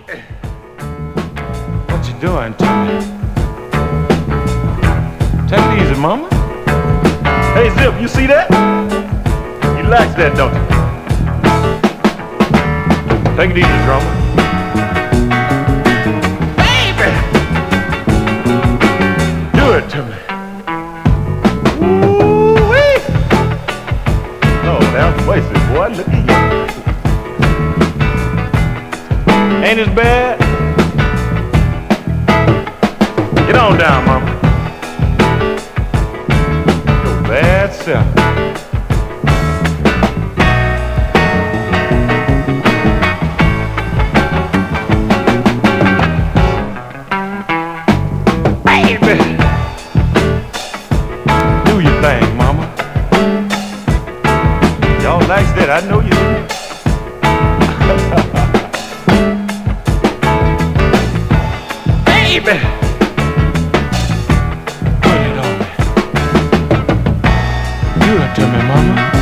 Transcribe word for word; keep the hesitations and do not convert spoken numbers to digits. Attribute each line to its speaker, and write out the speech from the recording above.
Speaker 1: What you doing to me? Take it easy, mama. Hey, Zip, you see that? You like that, don't you? Take it easy, drummer. Baby! Do it to me. Woo-wee! Oh, damn places, boy. Look at you. Ain't as bad? Get on down, mama. Your bad self. Baby! Do your thing, mama. Y'all likes that, I know you do. Baby! Put it on me. Do it to me, mama.